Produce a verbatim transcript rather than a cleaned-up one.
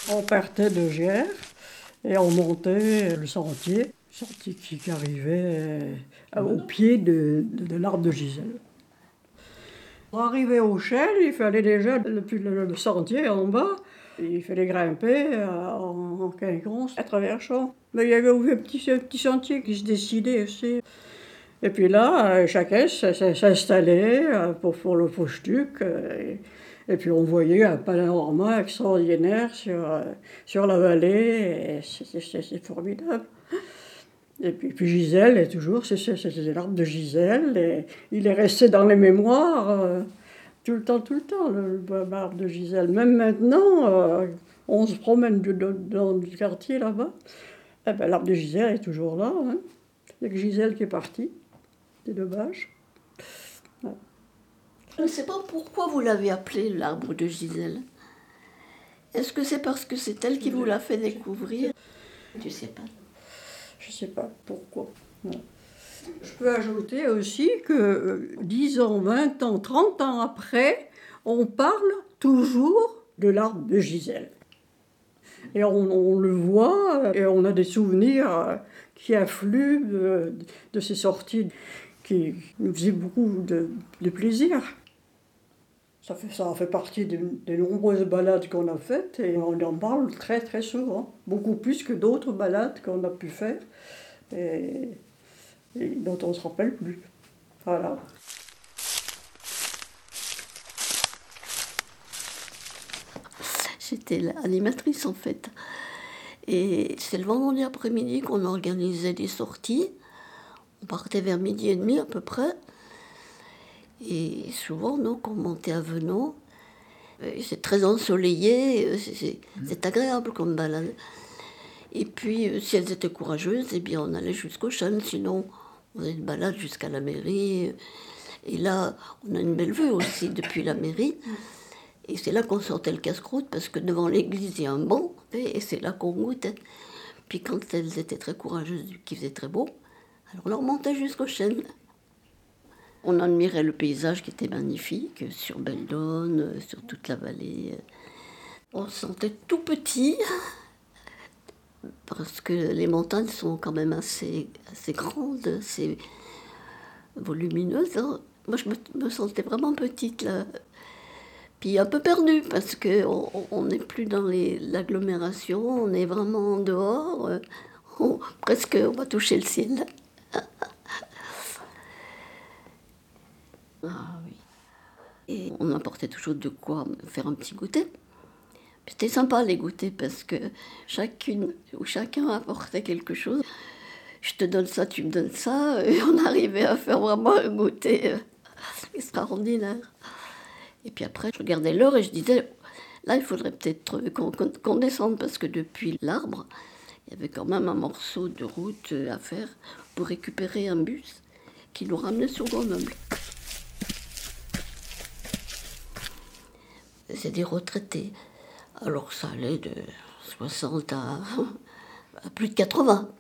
On partait de Gers et on montait le sentier, sentier qui, qui arrivait euh, au pied de, de, de l'arbre de Gisèle. Pour arriver au chêne, il fallait déjà, depuis le, le sentier en bas, il fallait grimper euh, en, en quinconce à travers le champ. Mais il y avait un petit, un petit sentier qui se dessinait aussi. Et puis là, euh, chacun s'installait euh, pour, pour le fauche-tuc. Euh, et, et puis on voyait un panorama extraordinaire sur, euh, sur la vallée. C'est formidable. Et puis, puis Gisèle est toujours, c'est l'arbre de Gisèle. Et il est resté dans les mémoires euh, tout le temps, tout le temps, l'arbre de Gisèle. Même maintenant, euh, on se promène de, de, dans le quartier là-bas. Eh ben, l'arbre de Gisèle est toujours là. Hein. Il n'y a que Gisèle qui est partie. C'est dommage. Ouais. Je ne sais pas pourquoi vous l'avez appelé l'arbre de Gisèle. Est-ce que c'est parce que c'est elle qui vous l'a fait découvrir? Tu sais pas. Je ne sais pas pourquoi. Non. Je peux ajouter aussi que dix ans, vingt ans, trente ans après, on parle toujours de l'arbre de Gisèle. Et on, on le voit, et on a des souvenirs qui affluent de, de ces sorties qui nous faisaient beaucoup de, de plaisir. Ça, fait, ça fait partie des, des nombreuses balades qu'on a faites et on en parle très très souvent, beaucoup plus que d'autres balades qu'on a pu faire et, et dont on ne se rappelle plus. Voilà. J'étais l'animatrice en fait. Et c'est le vendredi après-midi qu'on organisait des sorties. On partait vers midi et demi à peu près. Et souvent, donc, on montait à Venot. C'est très ensoleillé, c'est agréable comme balade. Et puis, si elles étaient courageuses, eh bien, on allait jusqu'au chêne. Sinon, on faisait une balade jusqu'à la mairie. Et là, on a une belle vue aussi depuis la mairie. Et c'est là qu'on sortait le casse-croûte, parce que devant l'église, il y a un banc, et c'est là qu'on goûtait. Puis quand elles étaient très courageuses, qu'il faisait très beau, alors on leur montait jusqu'au chêne. On admirait le paysage qui était magnifique, sur Beldon, sur toute la vallée. On se sentait tout petit, parce que les montagnes sont quand même assez, assez grandes, assez volumineuses. Moi, je me, me sentais vraiment petite, là. Puis un peu perdue, parce qu'on n'est plus dans l'agglomération, on est vraiment dehors, on, presque on va toucher le ciel. Ah oui. Et on apportait toujours de quoi faire un petit goûter. C'était sympa les goûter parce que chacune ou chacun apportait quelque chose. Je te donne ça, tu me donnes ça, et on arrivait à faire vraiment un goûter extraordinaire. Et puis après, je regardais l'heure et je disais, là, il faudrait peut-être qu'on qu'on descende parce que depuis l'arbre, il y avait quand même un morceau de route à faire pour récupérer un bus qui nous ramenait sur Grenoble. C'est des retraités. Alors ça allait de soixante à, à plus de quatre-vingts.